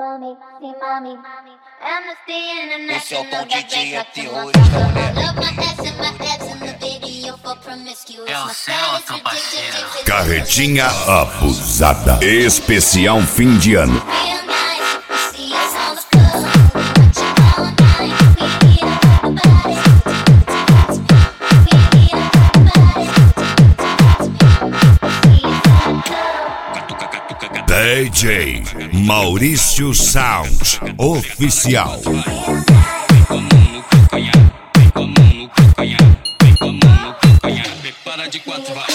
Esse é o tom DJ, é terrorista, mulher. É o Celso, parceiro. Carretinha abusada. Especial fim de ano. DJ Maurício Sound Oficial. Para de quatro, vai.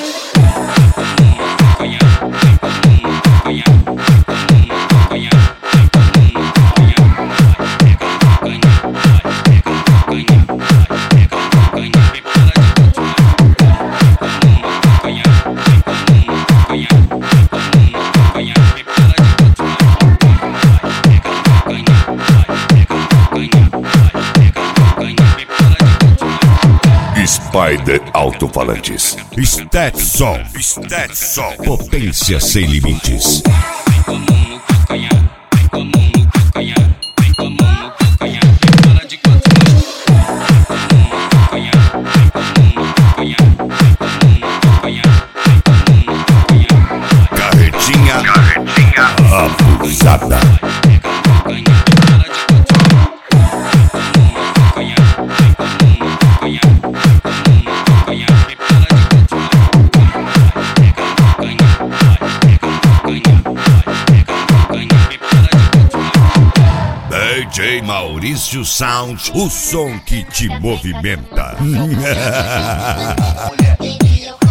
Spider Alto-Falantes. Stetson. Potência sem limites. Carretinha abusada. DJ Maurício Sound, o som que te movimenta. Mulher.